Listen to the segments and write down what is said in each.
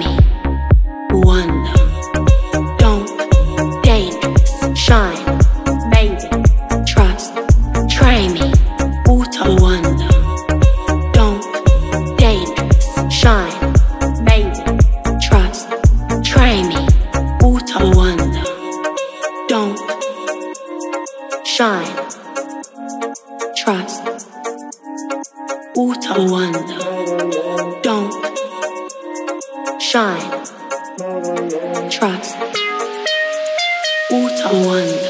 me, wonder, don't, dangerous, shine, maybe, trust, try me, water, wonder, don't, dangerous, shine, maybe, trust, try me, water, wonder, don't, shine, trust, water, wonder, don't, shine, trust, water, wonder.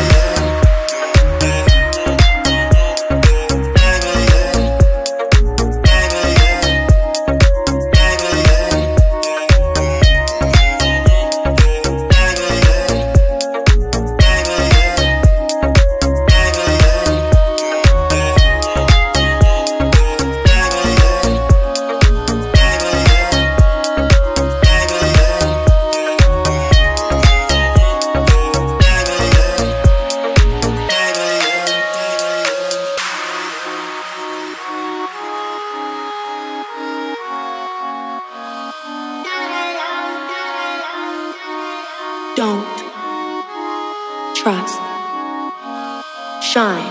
Don't, trust, shine.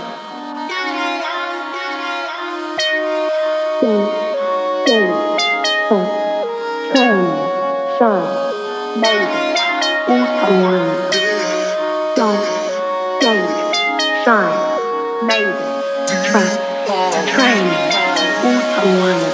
Don't, trust, train, shine, maybe, water, wonder. Don't, shine, maybe, trust, train, water, wonder.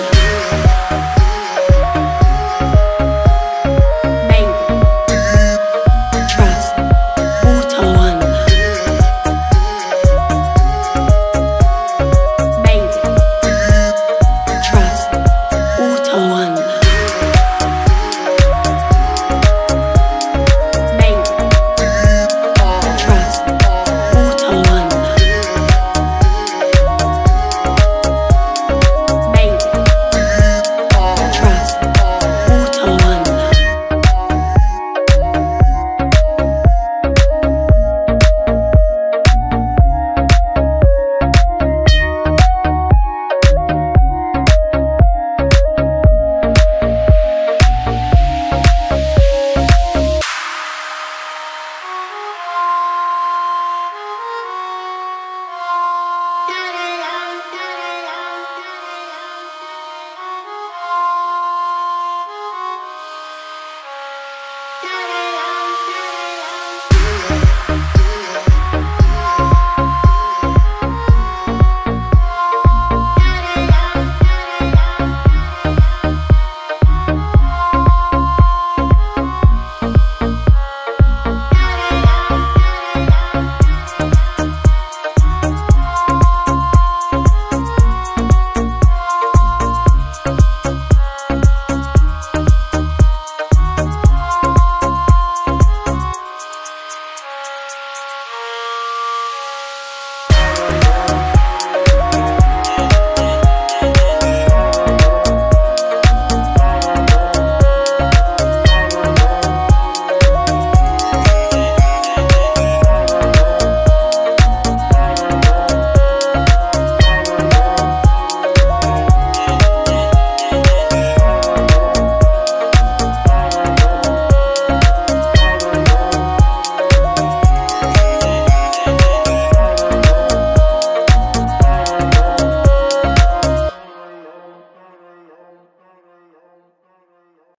Da